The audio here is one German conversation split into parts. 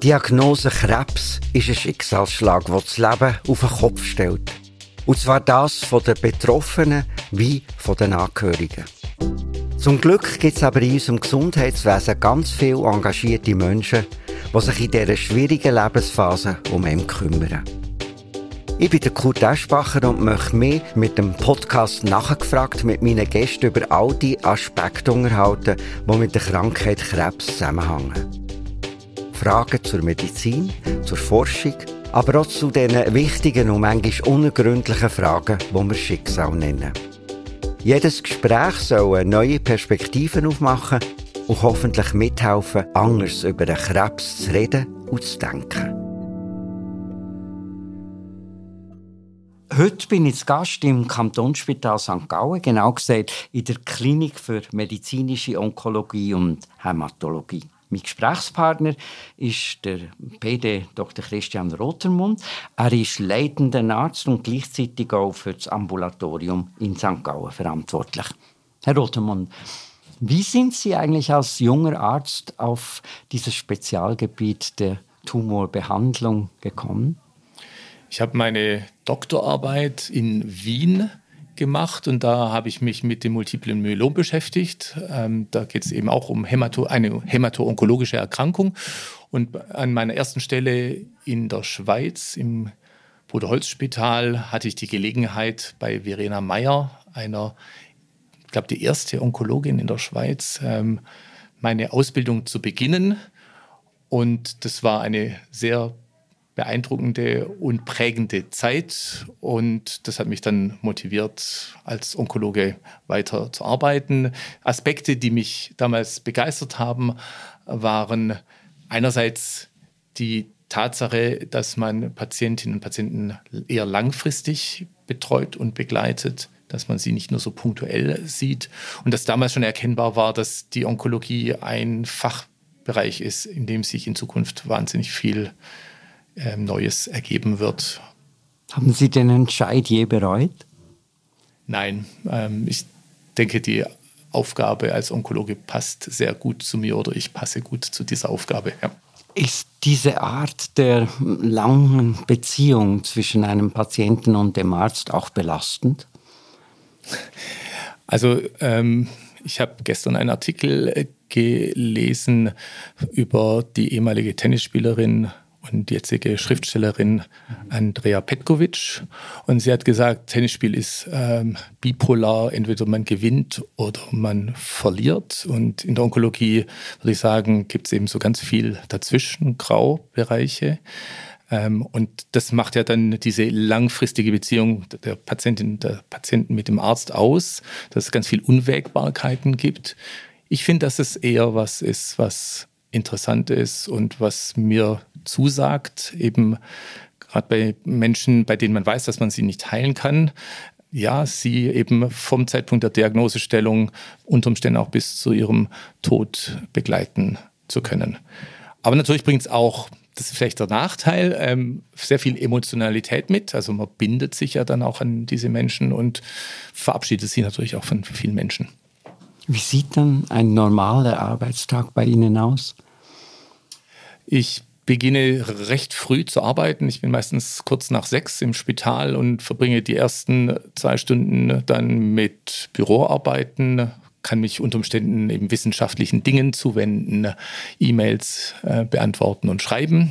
Diagnose Krebs ist ein Schicksalsschlag, der das Leben auf den Kopf stellt. Und zwar das von den Betroffenen wie von den Angehörigen. Zum Glück gibt es aber in unserem Gesundheitswesen ganz viele engagierte Menschen, die sich in dieser schwierigen Lebensphase um ihn kümmern. Ich bin der Kurt Eschbacher und möchte mich mit dem Podcast «Nachgefragt» mit meinen Gästen über all die Aspekte unterhalten, die mit der Krankheit Krebs zusammenhängen. Fragen zur Medizin, zur Forschung, aber auch zu den wichtigen und manchmal unergründlichen Fragen, die wir Schicksal nennen. Jedes Gespräch soll neue Perspektiven aufmachen und hoffentlich mithelfen, anders über den Krebs zu reden und zu denken. Heute bin ich zu Gast im Kantonsspital St. Gallen, genau gesagt in der Klinik für medizinische Onkologie und Hämatologie. Mein Gesprächspartner ist der PD Dr. Christian Rotermund. Er ist leitender Arzt und gleichzeitig auch für das Ambulatorium in St. Gallen verantwortlich. Herr Rotermund, wie sind Sie eigentlich als junger Arzt auf dieses Spezialgebiet der Tumorbehandlung gekommen? Ich habe meine Doktorarbeit in Wien gemacht und da habe ich mich mit dem multiplen Myelom beschäftigt. Da geht es eben auch um eine hämato-onkologische Erkrankung. Und an meiner ersten Stelle in der Schweiz, im Bruder-Holz-Spital, hatte ich die Gelegenheit, bei Verena Meyer, ich glaube, die erste Onkologin in der Schweiz, meine Ausbildung zu beginnen. Und das war eine sehr beeindruckende und prägende Zeit. Und das hat mich dann motiviert, als Onkologe weiter zu arbeiten. Aspekte, die mich damals begeistert haben, waren einerseits die Tatsache, dass man Patientinnen und Patienten eher langfristig betreut und begleitet, dass man sie nicht nur so punktuell sieht. Und dass damals schon erkennbar war, dass die Onkologie ein Fachbereich ist, in dem sich in Zukunft wahnsinnig viel Neues ergeben wird. Haben Sie den Entscheid je bereut? Nein, ich denke, die Aufgabe als Onkologe passt sehr gut zu mir oder ich passe gut zu dieser Aufgabe. Ja. Ist diese Art der langen Beziehung zwischen einem Patienten und dem Arzt auch belastend? Also ich habe gestern einen Artikel gelesen über die ehemalige Tennisspielerin und jetzige Schriftstellerin Andrea Petkovic. Und sie hat gesagt, Tennisspiel ist bipolar, entweder man gewinnt oder man verliert. Und in der Onkologie, würde ich sagen, gibt es eben so ganz viel dazwischen, Graubereiche. Und das macht ja dann diese langfristige Beziehung der Patientin, der Patienten mit dem Arzt aus, dass es ganz viel Unwägbarkeiten gibt. Ich finde, dass es eher was ist, was interessant ist und was mir zusagt, eben gerade bei Menschen, bei denen man weiß, dass man sie nicht heilen kann, ja, sie eben vom Zeitpunkt der Diagnosestellung unter Umständen auch bis zu ihrem Tod begleiten zu können. Aber natürlich bringt es auch, das ist vielleicht der Nachteil, sehr viel Emotionalität mit. Also man bindet sich ja dann auch an diese Menschen und verabschiedet sie natürlich auch von vielen Menschen. Wie sieht dann ein normaler Arbeitstag bei Ihnen aus? Ich beginne recht früh zu arbeiten. Ich bin meistens kurz nach 6 im Spital und verbringe die ersten 2 Stunden dann mit Büroarbeiten, kann mich unter Umständen eben wissenschaftlichen Dingen zuwenden, E-Mails beantworten und schreiben.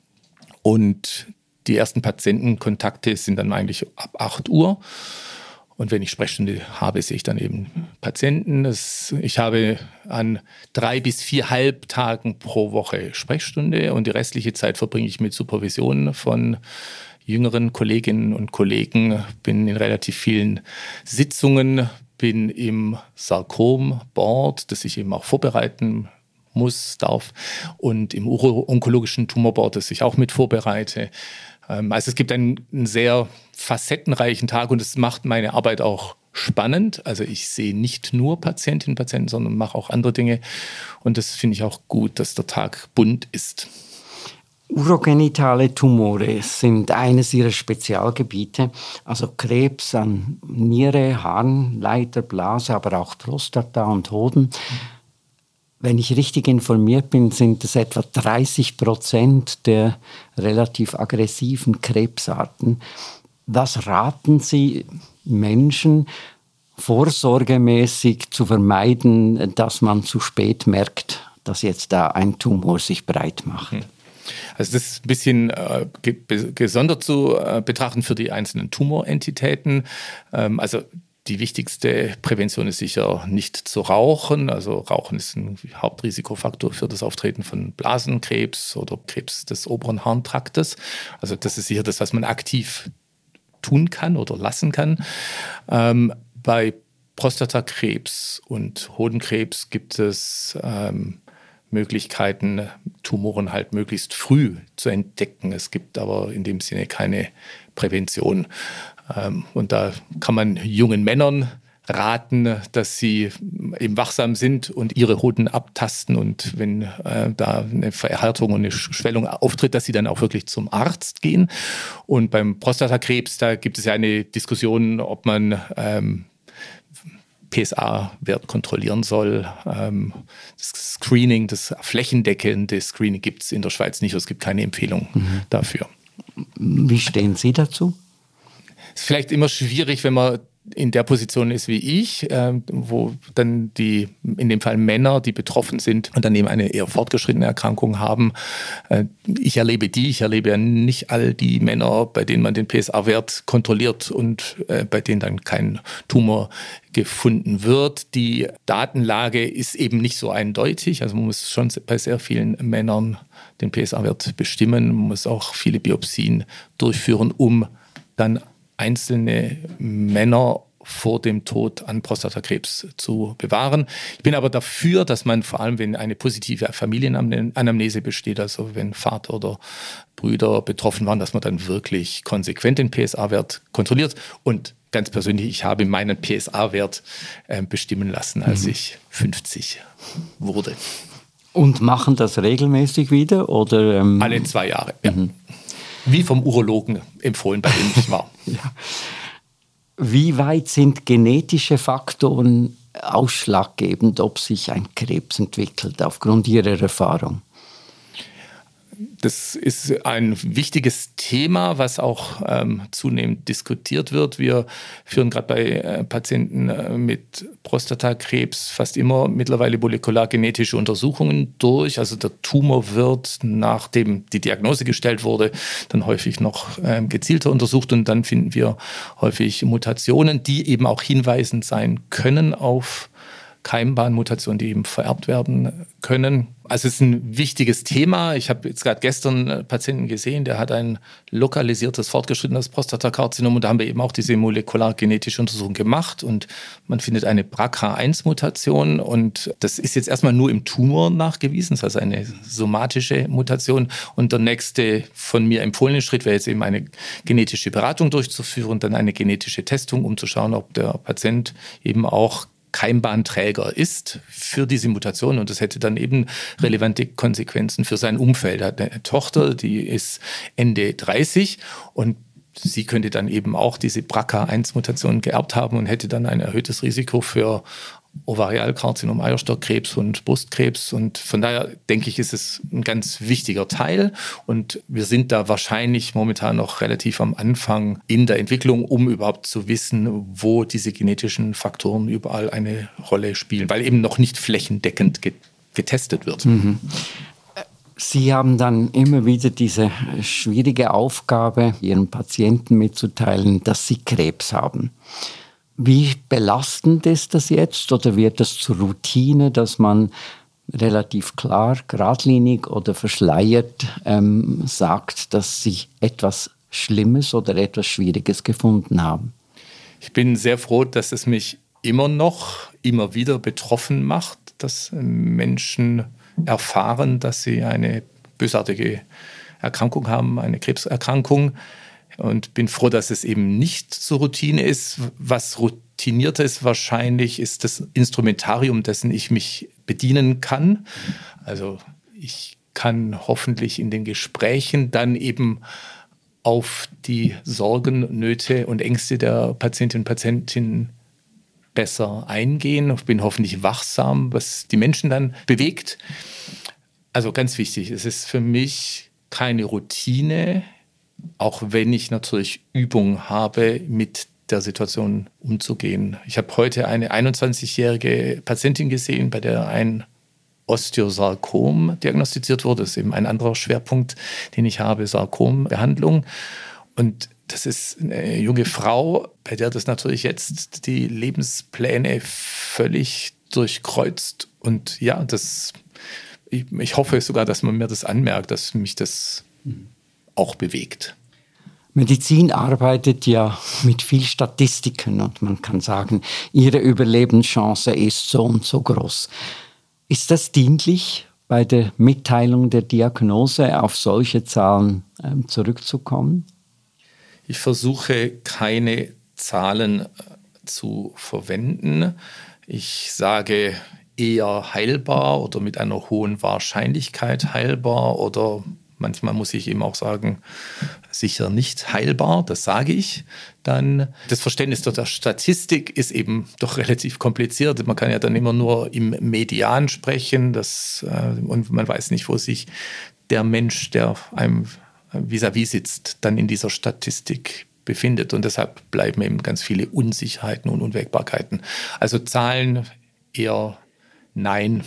Und die ersten Patientenkontakte sind dann eigentlich ab 8 Uhr. Und wenn ich Sprechstunde habe, sehe ich dann eben Patienten. Ich habe an 3 bis 4 Halbtagen pro Woche Sprechstunde und die restliche Zeit verbringe ich mit Supervision von jüngeren Kolleginnen und Kollegen. Bin in relativ vielen Sitzungen, bin im Sarkom-Board, das ich eben auch vorbereiten darf, und im uro-onkologischen Tumorboard, das ich auch mit vorbereite. Also es gibt einen sehr facettenreichen Tag und es macht meine Arbeit auch spannend. Also ich sehe nicht nur Patientinnen und Patienten, sondern mache auch andere Dinge. Und das finde ich auch gut, dass der Tag bunt ist. Urogenitale Tumore sind eines ihrer Spezialgebiete, also Krebs an Niere, Harnleiter, Blase, aber auch Prostata und Hoden. Wenn ich richtig informiert bin, sind es etwa 30% der relativ aggressiven Krebsarten. Was raten Sie Menschen, vorsorgemäßig zu vermeiden, dass man zu spät merkt, dass jetzt da ein Tumor sich breit macht? Also das ist ein bisschen gesondert zu betrachten für die einzelnen Tumorentitäten. Also die wichtigste Prävention ist sicher nicht zu rauchen. Also Rauchen ist ein Hauptrisikofaktor für das Auftreten von Blasenkrebs oder Krebs des oberen Harntraktes. Also das ist sicher das, was man aktiv tun kann oder lassen kann. Bei Prostatakrebs und Hodenkrebs gibt es Möglichkeiten, Tumoren halt möglichst früh zu entdecken. Es gibt aber in dem Sinne keine Prävention. Und da kann man jungen Männern raten, dass sie eben wachsam sind und ihre Hoden abtasten. Und wenn da eine Verhärtung und eine Schwellung auftritt, dass sie dann auch wirklich zum Arzt gehen. Und beim Prostatakrebs, da gibt es ja eine Diskussion, ob man PSA-Wert kontrollieren soll. Das Screening, das flächendeckende Screening gibt es in der Schweiz nicht. Es gibt keine Empfehlung dafür. Wie stehen Sie dazu? Es ist vielleicht immer schwierig, wenn man in der Position ist wie ich, wo dann in dem Fall Männer, die betroffen sind und dann eben eine eher fortgeschrittene Erkrankung haben. Ich erlebe ja nicht all die Männer, bei denen man den PSA-Wert kontrolliert und bei denen dann kein Tumor gefunden wird. Die Datenlage ist eben nicht so eindeutig. Also man muss schon bei sehr vielen Männern den PSA-Wert bestimmen. Man muss auch viele Biopsien durchführen, um dann einzelne Männer vor dem Tod an Prostatakrebs zu bewahren. Ich bin aber dafür, dass man vor allem, wenn eine positive Familienanamnese besteht, also wenn Vater oder Brüder betroffen waren, dass man dann wirklich konsequent den PSA-Wert kontrolliert. Und ganz persönlich, ich habe meinen PSA-Wert bestimmen lassen, als ich 50 wurde. Und machen das regelmäßig wieder? Oder, Alle 2 Jahre, ja. Wie vom Urologen empfohlen, bei dem ich war. Ja. Wie weit sind genetische Faktoren ausschlaggebend, ob sich ein Krebs entwickelt, aufgrund Ihrer Erfahrung? Das ist ein wichtiges Thema, was auch zunehmend diskutiert wird. Wir führen gerade bei Patienten mit Prostatakrebs fast immer mittlerweile molekulargenetische Untersuchungen durch. Also der Tumor wird, nachdem die Diagnose gestellt wurde, dann häufig noch gezielter untersucht und dann finden wir häufig Mutationen, die eben auch hinweisend sein können auf Keimbahnmutationen, die eben vererbt werden können. Also es ist ein wichtiges Thema. Ich habe jetzt gerade gestern einen Patienten gesehen, der hat ein lokalisiertes, fortgeschrittenes Prostatakarzinom und da haben wir eben auch diese molekulargenetische Untersuchung gemacht und man findet eine BRCA1-Mutation und das ist jetzt erstmal nur im Tumor nachgewiesen, das heißt eine somatische Mutation und der nächste von mir empfohlene Schritt wäre jetzt eben eine genetische Beratung durchzuführen, dann eine genetische Testung, um zu schauen, ob der Patient eben auch Keimbahnträger ist für diese Mutation und das hätte dann eben relevante Konsequenzen für sein Umfeld. Er hat eine Tochter, die ist Ende 30 und sie könnte dann eben auch diese BRCA1-Mutation geerbt haben und hätte dann ein erhöhtes Risiko für Ovarialkarzinom, Eierstockkrebs und Brustkrebs. Und von daher denke ich, ist es ein ganz wichtiger Teil. Und wir sind da wahrscheinlich momentan noch relativ am Anfang in der Entwicklung, um überhaupt zu wissen, wo diese genetischen Faktoren überall eine Rolle spielen, weil eben noch nicht flächendeckend getestet wird. Mhm. Sie haben dann immer wieder diese schwierige Aufgabe, Ihren Patienten mitzuteilen, dass sie Krebs haben. Wie belastend ist das jetzt oder wird das zur Routine, dass man relativ klar, geradlinig oder verschleiert sagt, dass sie etwas Schlimmes oder etwas Schwieriges gefunden haben? Ich bin sehr froh, dass es mich immer wieder betroffen macht, dass Menschen erfahren, dass sie eine bösartige Erkrankung haben, eine Krebserkrankung. Und bin froh, dass es eben nicht zur Routine ist. Was routiniert ist wahrscheinlich, ist das Instrumentarium, dessen ich mich bedienen kann. Also ich kann hoffentlich in den Gesprächen dann eben auf die Sorgen, Nöte und Ängste der Patientinnen und Patienten besser eingehen. Ich bin hoffentlich wachsam, was die Menschen dann bewegt. Also ganz wichtig, es ist für mich keine Routine, auch wenn ich natürlich Übung habe, mit der Situation umzugehen. Ich habe heute eine 21-jährige Patientin gesehen, bei der ein Osteosarkom diagnostiziert wurde. Das ist eben ein anderer Schwerpunkt, den ich habe, Sarkombehandlung. Und das ist eine junge Frau, bei der das natürlich jetzt die Lebenspläne völlig durchkreuzt. Und ja, ich hoffe sogar, dass man mir das anmerkt, dass mich das auch bewegt. Medizin arbeitet ja mit viel Statistiken und man kann sagen, ihre Überlebenschance ist so und so groß. Ist das dienlich, bei der Mitteilung der Diagnose auf solche Zahlen zurückzukommen? Ich versuche keine Zahlen zu verwenden. Ich sage eher heilbar oder mit einer hohen Wahrscheinlichkeit heilbar oder manchmal muss ich eben auch sagen, sicher nicht heilbar, das sage ich. Dann das Verständnis der Statistik ist eben doch relativ kompliziert. Man kann ja dann immer nur im Median sprechen und man weiß nicht, wo sich der Mensch, der einem vis-à-vis sitzt, dann in dieser Statistik befindet. Und deshalb bleiben eben ganz viele Unsicherheiten und Unwägbarkeiten. Also Zahlen eher nein.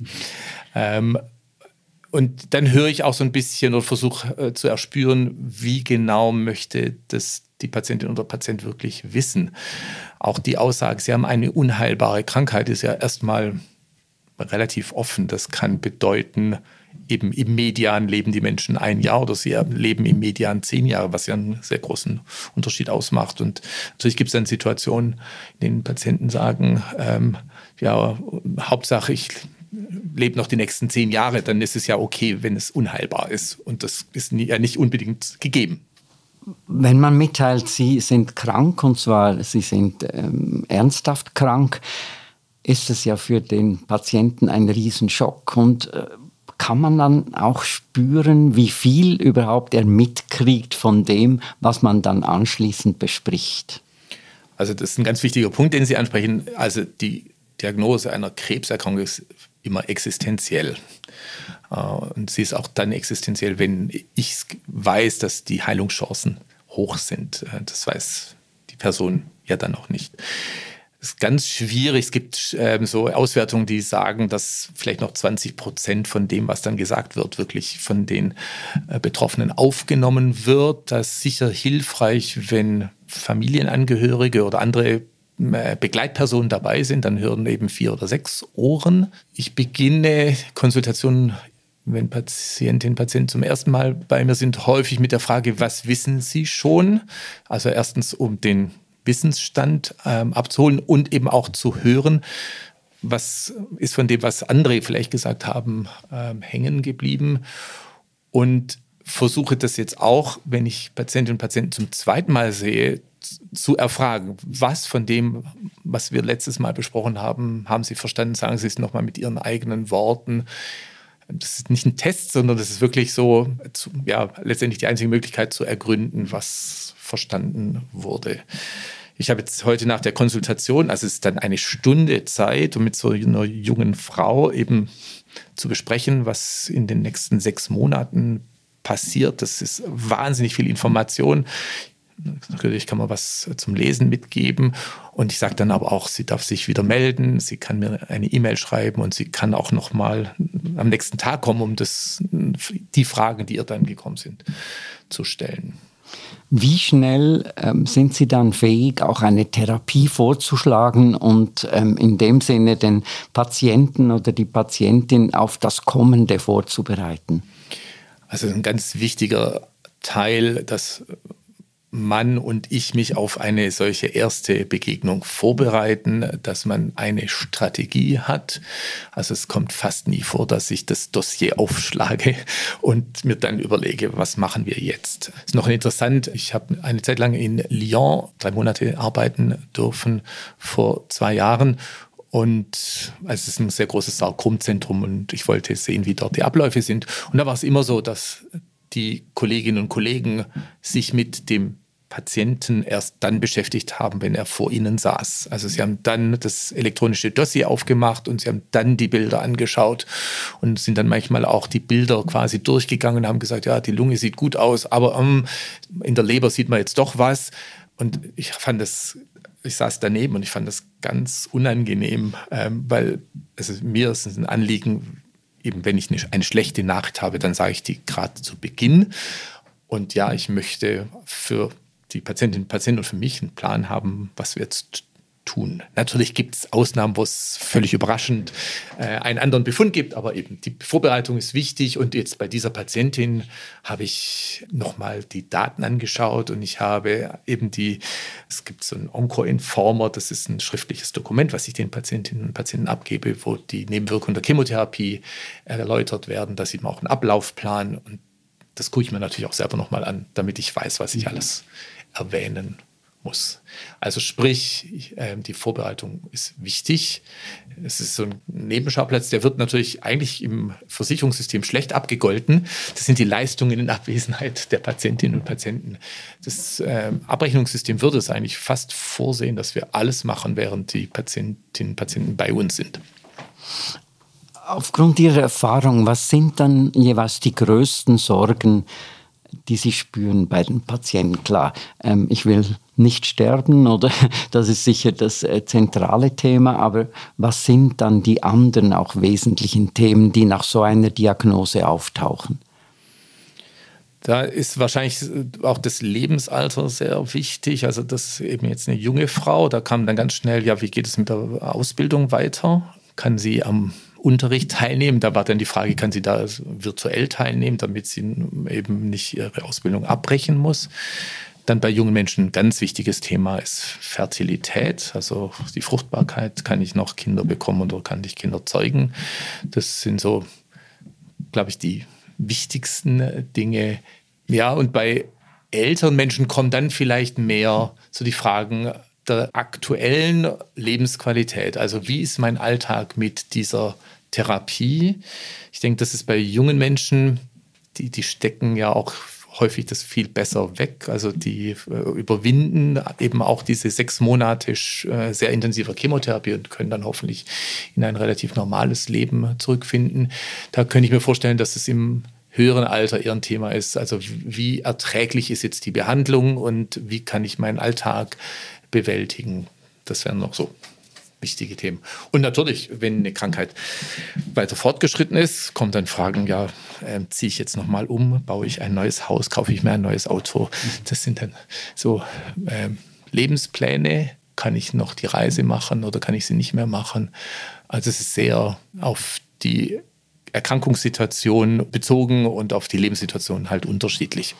Und dann höre ich auch so ein bisschen oder versuche zu erspüren, wie genau möchte das die Patientin oder Patient wirklich wissen. Auch die Aussage, sie haben eine unheilbare Krankheit, ist ja erstmal relativ offen. Das kann bedeuten, eben im Median leben die Menschen 1 Jahr oder sie leben im Median 10 Jahre, was ja einen sehr großen Unterschied ausmacht. Und natürlich gibt es dann Situationen, in denen Patienten sagen, Hauptsache ich lebe noch die nächsten 10 Jahre, dann ist es ja okay, wenn es unheilbar ist. Und das ist ja nicht unbedingt gegeben. Wenn man mitteilt, Sie sind krank, und zwar Sie sind ernsthaft krank, ist es ja für den Patienten ein Riesenschock. Und kann man dann auch spüren, wie viel überhaupt er mitkriegt von dem, was man dann anschließend bespricht? Also das ist ein ganz wichtiger Punkt, den Sie ansprechen. Also die Diagnose einer Krebserkrankung ist immer existenziell. Und sie ist auch dann existenziell, wenn ich weiß, dass die Heilungschancen hoch sind. Das weiß die Person ja dann auch nicht. Das ist ganz schwierig. Es gibt so Auswertungen, die sagen, dass vielleicht noch 20% von dem, was dann gesagt wird, wirklich von den Betroffenen aufgenommen wird. Das ist sicher hilfreich, wenn Familienangehörige oder andere Begleitpersonen dabei sind, dann hören eben 4 oder 6 Ohren. Ich beginne Konsultationen, wenn Patientinnen und Patienten zum ersten Mal bei mir sind, häufig mit der Frage, was wissen Sie schon? Also erstens, um den Wissensstand abzuholen und eben auch zu hören, was ist von dem, was andere vielleicht gesagt haben, hängen geblieben. Und versuche das jetzt auch, wenn ich Patientinnen und Patienten zum zweiten Mal sehe, zu erfragen, was von dem, was wir letztes Mal besprochen haben, haben Sie verstanden? Sagen Sie es nochmal mit Ihren eigenen Worten. Das ist nicht ein Test, sondern das ist wirklich so, letztendlich die einzige Möglichkeit zu ergründen, was verstanden wurde. Ich habe jetzt heute nach der Konsultation, also es ist dann 1 Stunde Zeit, um mit so einer jungen Frau eben zu besprechen, was in den nächsten 6 Monaten passiert. Das ist wahnsinnig viel Information. Natürlich kann man was zum Lesen mitgeben und ich sage dann aber auch, sie darf sich wieder melden, sie kann mir eine E-Mail schreiben und sie kann auch noch mal am nächsten Tag kommen, um die Fragen, die ihr dann gekommen sind, zu stellen. Wie schnell sind Sie dann fähig, auch eine Therapie vorzuschlagen und in dem Sinne den Patienten oder die Patientin auf das Kommende vorzubereiten? Also ein ganz wichtiger Teil, dass Mann und ich mich auf eine solche erste Begegnung vorbereiten, dass man eine Strategie hat. Also es kommt fast nie vor, dass ich das Dossier aufschlage und mir dann überlege, was machen wir jetzt. Ist noch interessant, ich habe eine Zeit lang in Lyon 3 Monate arbeiten dürfen, vor 2 Jahren. Und es ist ein sehr großes Sarkomzentrum und ich wollte sehen, wie dort die Abläufe sind. Und da war es immer so, dass die Kolleginnen und Kollegen sich mit dem Patienten erst dann beschäftigt haben, wenn er vor ihnen saß. Also sie haben dann das elektronische Dossier aufgemacht und sie haben dann die Bilder angeschaut und sind dann manchmal auch die Bilder quasi durchgegangen und haben gesagt, ja, die Lunge sieht gut aus, aber in der Leber sieht man jetzt doch was. Und ich saß daneben und ich fand das ganz unangenehm, weil mir ist es ein Anliegen, eben wenn ich eine schlechte Nachricht habe, dann sage ich die gerade zu Beginn. Und ja, ich möchte für die Patientinnen und Patienten und für mich einen Plan haben, was wir jetzt tun. Natürlich gibt es Ausnahmen, wo es völlig überraschend einen anderen Befund gibt, aber eben die Vorbereitung ist wichtig. Und jetzt bei dieser Patientin habe ich nochmal die Daten angeschaut und ich habe eben es gibt so einen Onco-Informer, das ist ein schriftliches Dokument, was ich den Patientinnen und Patienten abgebe, wo die Nebenwirkungen der Chemotherapie erläutert werden. Da sieht man auch einen Ablaufplan und das gucke ich mir natürlich auch selber nochmal an, damit ich weiß, was ich alles erwähnen muss. Also sprich, die Vorbereitung ist wichtig. Es ist so ein Nebenschauplatz, der wird natürlich eigentlich im Versicherungssystem schlecht abgegolten. Das sind die Leistungen in Abwesenheit der Patientinnen und Patienten. Das Abrechnungssystem würde es eigentlich fast vorsehen, dass wir alles machen, während die Patientinnen und Patienten bei uns sind. Aufgrund Ihrer Erfahrung, was sind dann jeweils die größten Sorgen, die Sie spüren bei den Patienten? Klar, ich will nicht sterben, oder das ist sicher das zentrale Thema, aber was sind dann die anderen auch wesentlichen Themen, die nach so einer Diagnose auftauchen? Da ist wahrscheinlich auch das Lebensalter sehr wichtig. Also das ist eben jetzt eine junge Frau, da kam dann ganz schnell, ja, wie geht es mit der Ausbildung weiter? Kann sie am Unterricht teilnehmen? Da war dann die Frage, kann sie da virtuell teilnehmen, damit sie eben nicht ihre Ausbildung abbrechen muss? Dann bei jungen Menschen ein ganz wichtiges Thema ist Fertilität, also die Fruchtbarkeit. Kann ich noch Kinder bekommen oder kann ich Kinder zeugen? Das sind so, glaube ich, die wichtigsten Dinge. Ja, und bei älteren Menschen kommen dann vielleicht mehr so die Fragen der aktuellen Lebensqualität. Also wie ist mein Alltag mit dieser Therapie? Ich denke, das ist bei jungen Menschen, die stecken ja auch häufig das viel besser weg. Also die überwinden eben auch diese 6 Monate sehr intensiver Chemotherapie und können dann hoffentlich in ein relativ normales Leben zurückfinden. Da könnte ich mir vorstellen, dass es im höheren Alter eher ein Thema ist. Also wie erträglich ist jetzt die Behandlung und wie kann ich meinen Alltag bewältigen? Das wären noch so wichtige Themen. Und natürlich, wenn eine Krankheit weiter fortgeschritten ist, kommen dann Fragen, ja, ziehe ich jetzt nochmal um, baue ich ein neues Haus, kaufe ich mir ein neues Auto? Das sind dann so Lebenspläne. Kann ich noch die Reise machen oder kann ich sie nicht mehr machen? Also es ist sehr auf die Erkrankungssituation bezogen und auf die Lebenssituation halt unterschiedlich.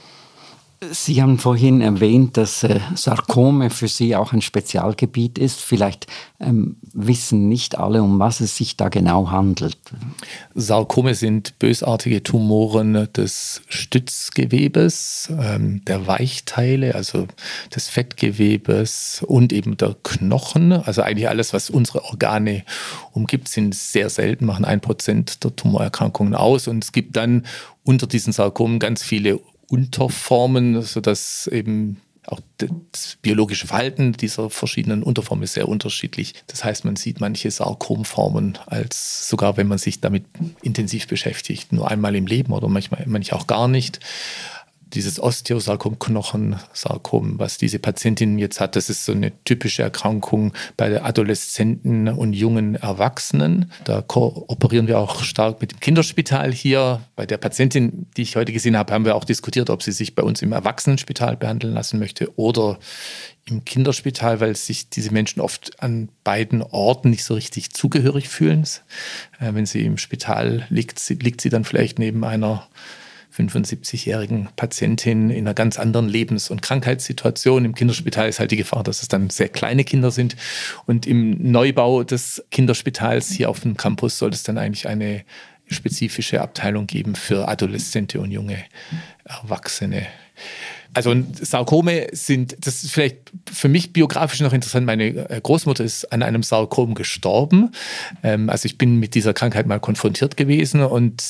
Sie haben vorhin erwähnt, dass Sarkome für Sie auch ein Spezialgebiet ist. Vielleicht wissen nicht alle, um was es sich da genau handelt. Sarkome sind bösartige Tumoren des Stützgewebes, der Weichteile, also des Fettgewebes und eben der Knochen. Also eigentlich alles, was unsere Organe umgibt, sind sehr selten, machen 1% der Tumorerkrankungen aus. Und es gibt dann unter diesen Sarkomen ganz viele Unterformen, sodass eben auch das biologische Verhalten dieser verschiedenen Unterformen ist sehr unterschiedlich. Das heißt, man sieht manche Sarkomformen als, sogar wenn man sich damit intensiv beschäftigt, nur einmal im Leben oder manche auch gar nicht. Dieses Osteosarkom, Knochensarkom, was diese Patientin jetzt hat, das ist so eine typische Erkrankung bei Adoleszenten und jungen Erwachsenen. Da kooperieren wir auch stark mit dem Kinderspital hier. Bei der Patientin, die ich heute gesehen habe, haben wir auch diskutiert, ob sie sich bei uns im Erwachsenenspital behandeln lassen möchte oder im Kinderspital, weil sich diese Menschen oft an beiden Orten nicht so richtig zugehörig fühlen. Wenn sie im Spital liegt sie dann vielleicht neben einer 75-jährigen Patientin in einer ganz anderen Lebens- und Krankheitssituation. Im Kinderspital ist halt die Gefahr, dass es dann sehr kleine Kinder sind. Und im Neubau des Kinderspitals hier auf dem Campus soll es dann eigentlich eine spezifische Abteilung geben für Adoleszente und junge Erwachsene. Also Sarkome das ist vielleicht für mich biografisch noch interessant, meine Großmutter ist an einem Sarkom gestorben. Also ich bin mit dieser Krankheit mal konfrontiert gewesen und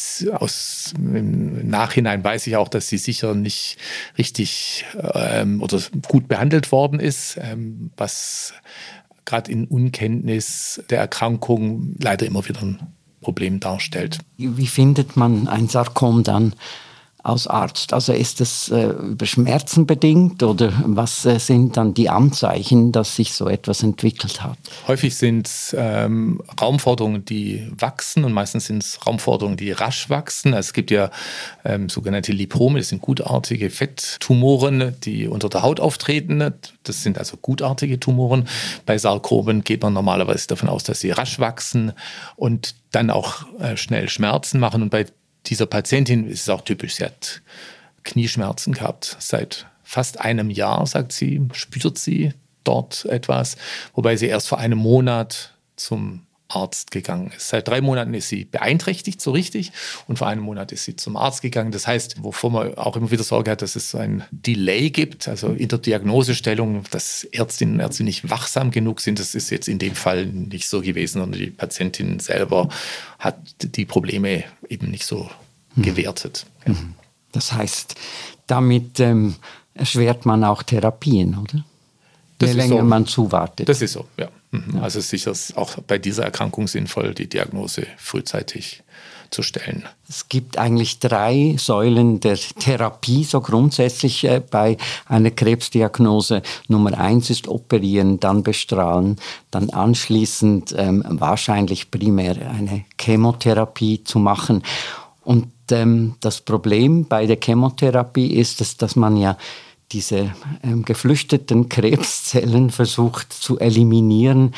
im Nachhinein weiß ich auch, dass sie sicher nicht richtig oder gut behandelt worden ist, was gerade in Unkenntnis der Erkrankung leider immer wieder ein Problem darstellt. Wie findet man ein Sarkom dann als Arzt? Also ist das über Schmerzen bedingt oder was sind dann die Anzeichen, dass sich so etwas entwickelt hat? Häufig sind es Raumforderungen, die wachsen und meistens sind es Raumforderungen, die rasch wachsen. Also es gibt ja sogenannte Lipome, das sind gutartige Fetttumoren, die unter der Haut auftreten. Das sind also gutartige Tumoren. Bei Sarkomen geht man normalerweise davon aus, dass sie rasch wachsen und dann auch schnell Schmerzen machen. Und bei dieser Patientin ist es auch typisch, sie hat Knieschmerzen gehabt. Seit fast einem Jahr, sagt sie, spürt sie dort etwas, wobei sie erst vor einem Monat zum Arzt gegangen ist. Seit 3 Monaten ist sie beeinträchtigt, so richtig, und vor einem Monat ist sie zum Arzt gegangen. Das heißt, wovor man auch immer wieder Sorge hat, dass es so ein Delay gibt, also in der Diagnosestellung, dass Ärztinnen und Ärzte nicht wachsam genug sind. Das ist jetzt in dem Fall nicht so gewesen, sondern die Patientin selber hat die Probleme eben nicht so gewertet. Ja. Das heißt, damit erschwert man auch Therapien, oder? Je länger man zuwartet. Das ist so, ja. Also sicher ist auch bei dieser Erkrankung sinnvoll, die Diagnose frühzeitig zu stellen. Es gibt eigentlich 3 Säulen der Therapie, so grundsätzlich bei einer Krebsdiagnose. Nummer 1 ist operieren, dann bestrahlen, dann anschließend wahrscheinlich primär eine Chemotherapie zu machen. Und das Problem bei der Chemotherapie ist, dass man ja diese geflüchteten Krebszellen versucht zu eliminieren.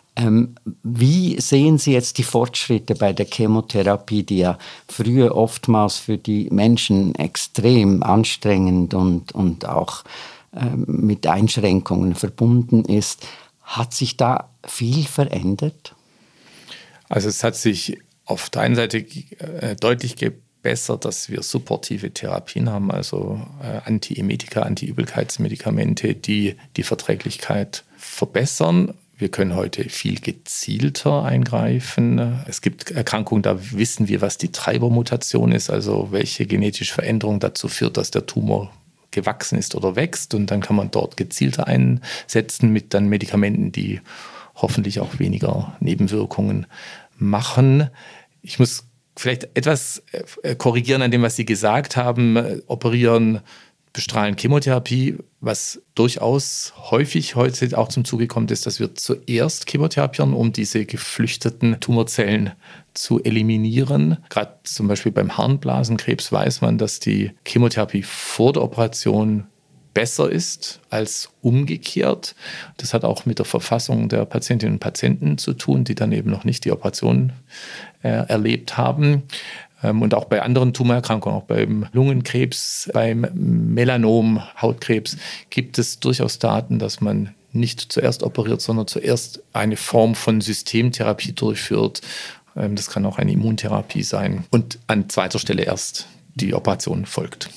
Wie sehen Sie jetzt die Fortschritte bei der Chemotherapie, die ja früher oftmals für die Menschen extrem anstrengend und auch mit Einschränkungen verbunden ist? Hat sich da viel verändert? Also es hat sich auf der einen Seite deutlich gebessert, dass wir supportive Therapien haben, also Antiemetika, Antiübelkeitsmedikamente, die die Verträglichkeit verbessern. Wir können heute viel gezielter eingreifen. Es gibt Erkrankungen, da wissen wir, was die Treibermutation ist, also welche genetische Veränderung dazu führt, dass der Tumor gewachsen ist oder wächst. Und dann kann man dort gezielter einsetzen mit dann Medikamenten, die hoffentlich auch weniger Nebenwirkungen machen. Ich muss vielleicht etwas korrigieren an dem, was Sie gesagt haben. Operieren, bestrahlen, Chemotherapie. Was durchaus häufig heute auch zum Zuge kommt, ist, dass wir zuerst chemotherapieren, um diese geflüchteten Tumorzellen zu eliminieren. Gerade zum Beispiel beim Harnblasenkrebs weiß man, dass die Chemotherapie vor der Operation besser ist als umgekehrt. Das hat auch mit der Verfassung der Patientinnen und Patienten zu tun, die dann eben noch nicht die Operation erlebt haben. Und auch bei anderen Tumorerkrankungen, auch beim Lungenkrebs, beim Melanom, Hautkrebs, gibt es durchaus Daten, dass man nicht zuerst operiert, sondern zuerst eine Form von Systemtherapie durchführt. Das kann auch eine Immuntherapie sein. Und an zweiter Stelle erst die Operation folgt.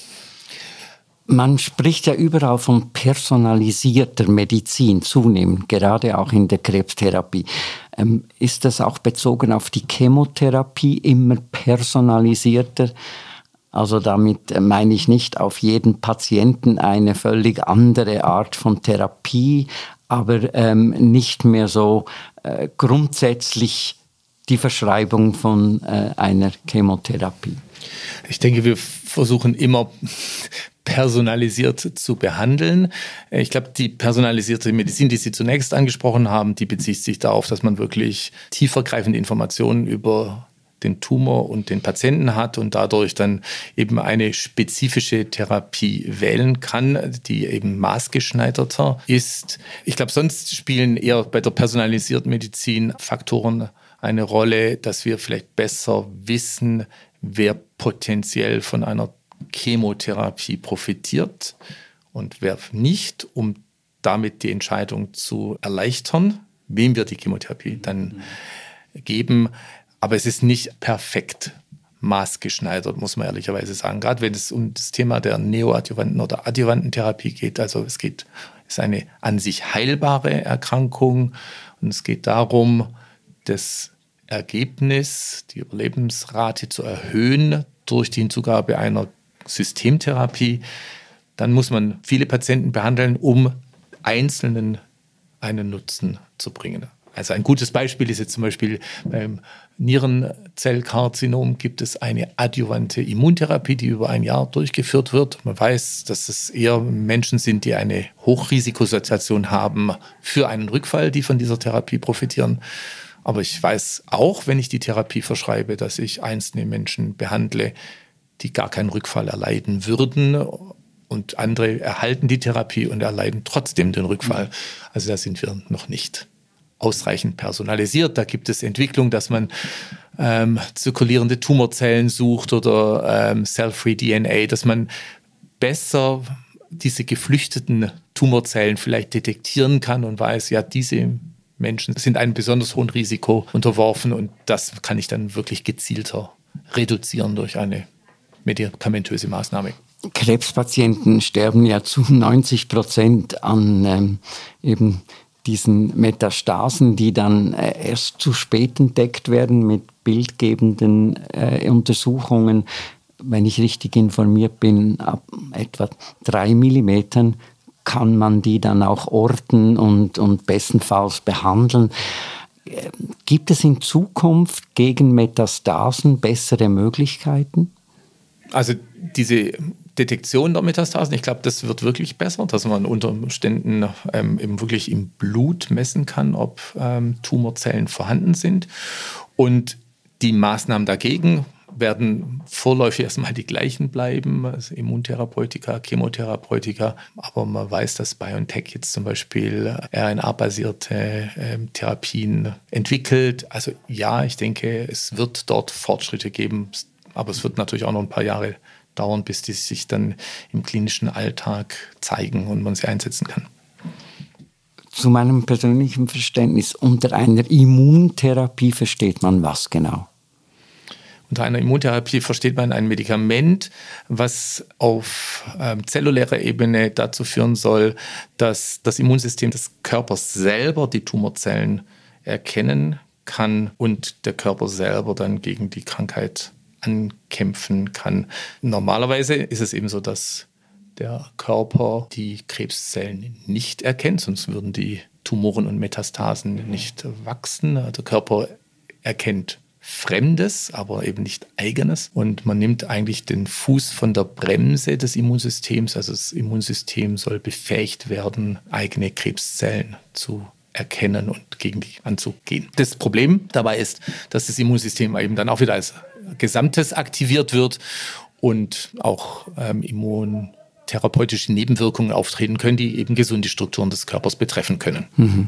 Man spricht ja überall von personalisierter Medizin zunehmend, gerade auch in der Krebstherapie. Ist das auch bezogen auf die Chemotherapie immer personalisierter? Also damit meine ich nicht auf jeden Patienten eine völlig andere Art von Therapie, aber nicht mehr so grundsätzlich die Verschreibung von einer Chemotherapie. Ich denke, wir versuchen immer personalisiert zu behandeln. Ich glaube, die personalisierte Medizin, die Sie zunächst angesprochen haben, die bezieht sich darauf, dass man wirklich tiefergreifende Informationen über den Tumor und den Patienten hat und dadurch dann eben eine spezifische Therapie wählen kann, die eben maßgeschneiderter ist. Ich glaube, sonst spielen eher bei der personalisierten Medizin Faktoren eine Rolle, dass wir vielleicht besser wissen, wer potenziell von einer Chemotherapie profitiert und wer nicht, um damit die Entscheidung zu erleichtern, wem wir die Chemotherapie dann geben. Aber es ist nicht perfekt maßgeschneidert, muss man ehrlicherweise sagen. Gerade wenn es um das Thema der neoadjuvanten oder adjuvanten Therapie geht. Also es ist eine an sich heilbare Erkrankung und es geht darum, das Ergebnis, die Überlebensrate zu erhöhen durch die Hinzugabe einer Systemtherapie. Dann muss man viele Patienten behandeln, um Einzelnen einen Nutzen zu bringen. Also ein gutes Beispiel ist jetzt zum Beispiel beim Nierenzellkarzinom gibt es eine adjuvante Immuntherapie, die über ein Jahr durchgeführt wird. Man weiß, dass es eher Menschen sind, die eine Hochrisikosituation haben für einen Rückfall, die von dieser Therapie profitieren. Aber ich weiß auch, wenn ich die Therapie verschreibe, dass ich einzelne Menschen behandle, die gar keinen Rückfall erleiden würden. Und andere erhalten die Therapie und erleiden trotzdem den Rückfall. Also da sind wir noch nicht ausreichend personalisiert. Da gibt es Entwicklung, dass man zirkulierende Tumorzellen sucht oder Cell-Free DNA, dass man besser diese geflüchteten Tumorzellen vielleicht detektieren kann und weiß, ja, diese Menschen sind einem besonders hohen Risiko unterworfen und das kann ich dann wirklich gezielter reduzieren durch eine medikamentöse Maßnahme. Krebspatienten sterben ja zu 90% an eben diesen Metastasen, die dann erst zu spät entdeckt werden mit bildgebenden Untersuchungen. Wenn ich richtig informiert bin, ab etwa 3 Millimetern kann man die dann auch orten und bestenfalls behandeln. Gibt es in Zukunft gegen Metastasen bessere Möglichkeiten? Also diese Detektion der Metastasen, ich glaube, das wird wirklich besser, dass man unter Umständen eben wirklich im Blut messen kann, ob Tumorzellen vorhanden sind. Und die Maßnahmen dagegen werden vorläufig erstmal die gleichen bleiben, also Immuntherapeutika, Chemotherapeutika. Aber man weiß, dass BioNTech jetzt zum Beispiel RNA-basierte Therapien entwickelt. Also ja, ich denke, es wird dort Fortschritte geben, aber es wird natürlich auch noch ein paar Jahre dauern, bis die sich dann im klinischen Alltag zeigen und man sie einsetzen kann. Zu meinem persönlichen Verständnis, unter einer Immuntherapie versteht man was genau? Unter einer Immuntherapie versteht man ein Medikament, was auf zellulärer Ebene dazu führen soll, dass das Immunsystem des Körpers selber die Tumorzellen erkennen kann und der Körper selber dann gegen die Krankheit ankämpfen kann. Normalerweise ist es eben so, dass der Körper die Krebszellen nicht erkennt, sonst würden die Tumoren und Metastasen nicht wachsen. Der Körper erkennt Fremdes, aber eben nicht Eigenes. Und man nimmt eigentlich den Fuß von der Bremse des Immunsystems. Also das Immunsystem soll befähigt werden, eigene Krebszellen zu erkennen und gegen die anzugehen. Das Problem dabei ist, dass das Immunsystem eben dann auch wieder als Gesamtes aktiviert wird und auch immuntherapeutische Nebenwirkungen auftreten können, die eben gesunde Strukturen des Körpers betreffen können. Mhm.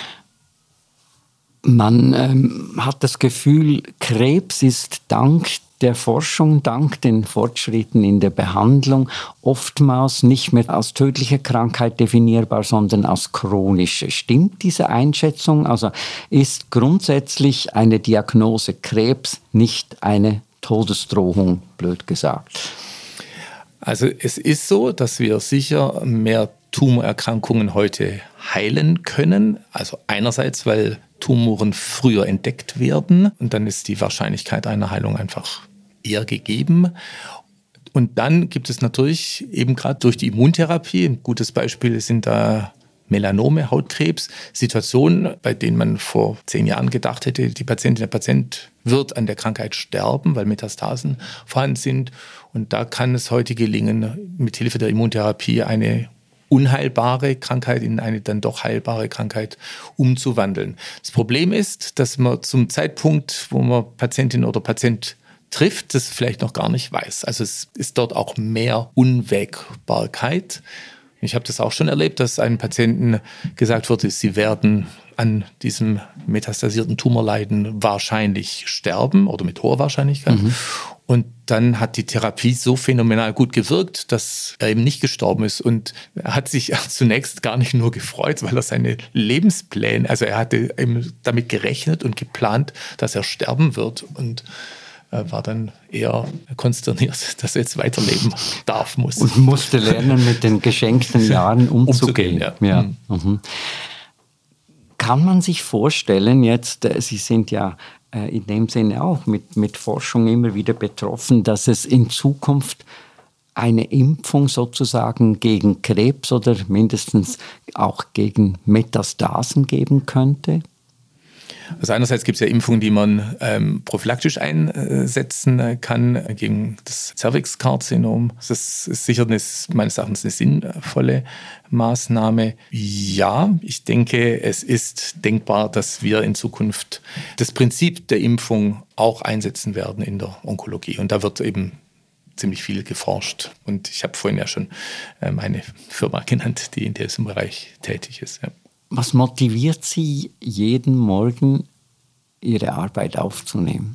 Man hat das Gefühl, Krebs ist dank der Forschung, dank den Fortschritten in der Behandlung oftmals nicht mehr als tödliche Krankheit definierbar, sondern als chronische. Stimmt diese Einschätzung? Also ist grundsätzlich eine Diagnose Krebs nicht eine Todesdrohung, blöd gesagt? Also es ist so, dass wir sicher mehr Tumorerkrankungen heute heilen können. Also einerseits, weil Tumoren früher entdeckt werden und dann ist die Wahrscheinlichkeit einer Heilung einfach eher gegeben. Und dann gibt es natürlich eben gerade durch die Immuntherapie, ein gutes Beispiel sind da Melanome, Hautkrebs, Situationen, bei denen man vor 10 Jahren gedacht hätte, die Patientin, der Patient wird an der Krankheit sterben, weil Metastasen vorhanden sind. Und da kann es heute gelingen, mit Hilfe der Immuntherapie eine unheilbare Krankheit in eine dann doch heilbare Krankheit umzuwandeln. Das Problem ist, dass man zum Zeitpunkt, wo man Patientin oder Patient trifft, das vielleicht noch gar nicht weiß. Also es ist dort auch mehr Unwägbarkeit. Ich habe das auch schon erlebt, dass einem Patienten gesagt wurde, sie werden an diesem metastasierten Tumor leiden, wahrscheinlich sterben oder mit hoher Wahrscheinlichkeit. Mhm. Und dann hat die Therapie so phänomenal gut gewirkt, dass er eben nicht gestorben ist. Und er hat sich zunächst gar nicht nur gefreut, weil er seine Lebenspläne, also er hatte eben damit gerechnet und geplant, dass er sterben wird. Und war dann eher konsterniert, dass er jetzt weiterleben muss. Und musste lernen, mit den geschenkten Jahren umzugehen. Ja. Mhm. Kann man sich vorstellen, jetzt, Sie sind ja in dem Sinne auch mit Forschung immer wieder betroffen, dass es in Zukunft eine Impfung sozusagen gegen Krebs oder mindestens auch gegen Metastasen geben könnte? Also einerseits gibt es ja Impfungen, die man prophylaktisch einsetzen kann gegen das Cervixkarzinom. Das ist sicher meines Erachtens eine sinnvolle Maßnahme. Ja, ich denke, es ist denkbar, dass wir in Zukunft das Prinzip der Impfung auch einsetzen werden in der Onkologie. Und da wird eben ziemlich viel geforscht. Und ich habe vorhin ja schon eine Firma genannt, die in diesem Bereich tätig ist. Ja. Was motiviert Sie, jeden Morgen Ihre Arbeit aufzunehmen?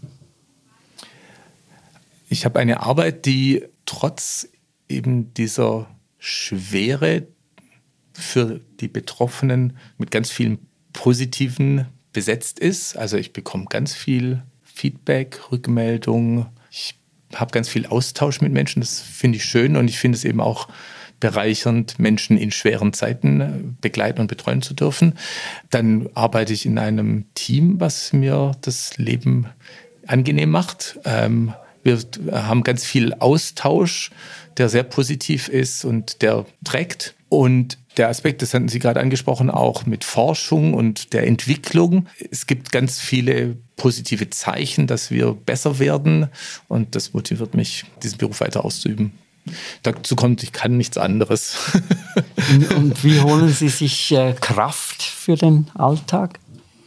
Ich habe eine Arbeit, die trotz eben dieser Schwere für die Betroffenen mit ganz vielen Positiven besetzt ist. Also ich bekomme ganz viel Feedback, Rückmeldung. Ich habe ganz viel Austausch mit Menschen. Das finde ich schön und ich finde es eben auch bereichernd, Menschen in schweren Zeiten begleiten und betreuen zu dürfen. Dann arbeite ich in einem Team, was mir das Leben angenehm macht. Wir haben ganz viel Austausch, der sehr positiv ist und der trägt. Und der Aspekt, das hatten Sie gerade angesprochen, auch mit Forschung und der Entwicklung. Es gibt ganz viele positive Zeichen, dass wir besser werden. Und das motiviert mich, diesen Beruf weiter auszuüben. Dazu kommt, ich kann nichts anderes. Und wie holen Sie sich Kraft für den Alltag?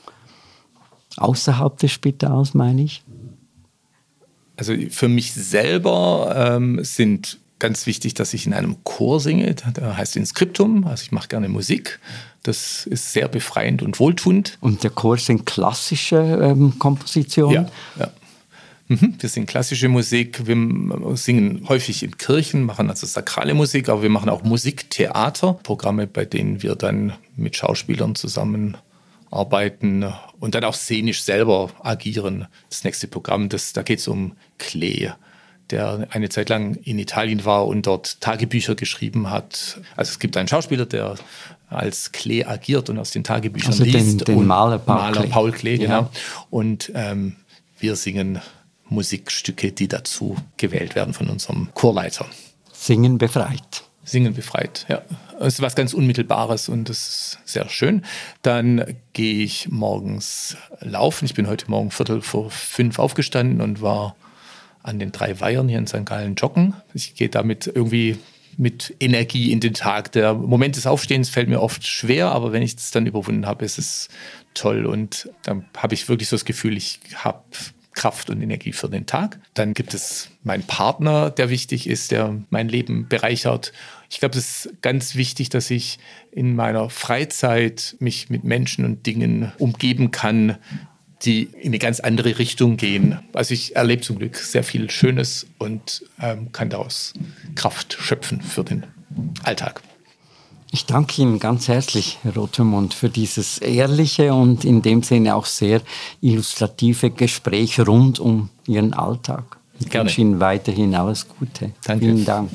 Außerhalb des Spitals, meine ich? Also für mich selber sind ganz wichtig, dass ich in einem Chor singe. Der heißt Inscriptum. Also ich mache gerne Musik. Das ist sehr befreiend und wohltuend. Und der Chor sind klassische Kompositionen? Ja. Wir singen klassische Musik, wir singen häufig in Kirchen, machen also sakrale Musik, aber wir machen auch Musiktheater, Programme, bei denen wir dann mit Schauspielern zusammenarbeiten und dann auch szenisch selber agieren. Das nächste Programm, da geht es um Klee, der eine Zeit lang in Italien war und dort Tagebücher geschrieben hat. Also es gibt einen Schauspieler, der als Klee agiert und aus den Tagebüchern liest. Den Maler Paul Klee, genau. Ja. Und wir singen Musikstücke, die dazu gewählt werden von unserem Chorleiter. Singen befreit. Singen befreit, ja. Es ist was ganz Unmittelbares und das ist sehr schön. Dann gehe ich morgens laufen. Ich bin heute Morgen 4:45 aufgestanden und war an den 3 Weihern hier in St. Gallen joggen. Ich gehe damit irgendwie mit Energie in den Tag. Der Moment des Aufstehens fällt mir oft schwer, aber wenn ich es dann überwunden habe, ist es toll. Und dann habe ich wirklich so das Gefühl, ich habe Kraft und Energie für den Tag. Dann gibt es meinen Partner, der wichtig ist, der mein Leben bereichert. Ich glaube, es ist ganz wichtig, dass ich in meiner Freizeit mich mit Menschen und Dingen umgeben kann, die in eine ganz andere Richtung gehen. Also ich erlebe zum Glück sehr viel Schönes und kann daraus Kraft schöpfen für den Alltag. Ich danke Ihnen ganz herzlich, Herr Rotermund, für dieses ehrliche und in dem Sinne auch sehr illustrative Gespräch rund um Ihren Alltag. Ich wünsche Ihnen weiterhin alles Gute. Danke. Vielen Dank.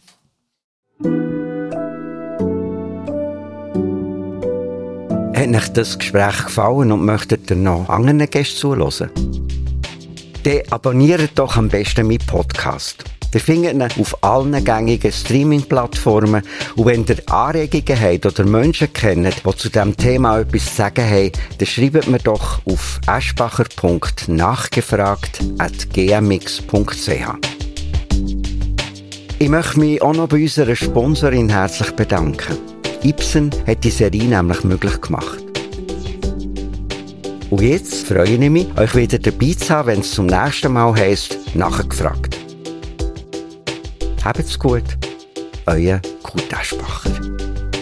Hat euch das Gespräch gefallen und möchtet ihr noch anderen Gästen zuhören? Dann abonniert doch am besten meinen Podcast. Ihr findet ihn auf allen gängigen Streaming-Plattformen. Und wenn ihr Anregungen habt oder Menschen kennt, die zu diesem Thema etwas zu sagen haben, dann schreibt mir doch auf aschbacher.nachgefragt@gmx.ch. Ich möchte mich auch noch bei unserer Sponsorin herzlich bedanken. Ibsen hat die Serie nämlich möglich gemacht. Und jetzt freue ich mich, euch wieder dabei zu haben, wenn es zum nächsten Mal heisst, nachgefragt. Habt's gut, euer Kurt Aschbacher.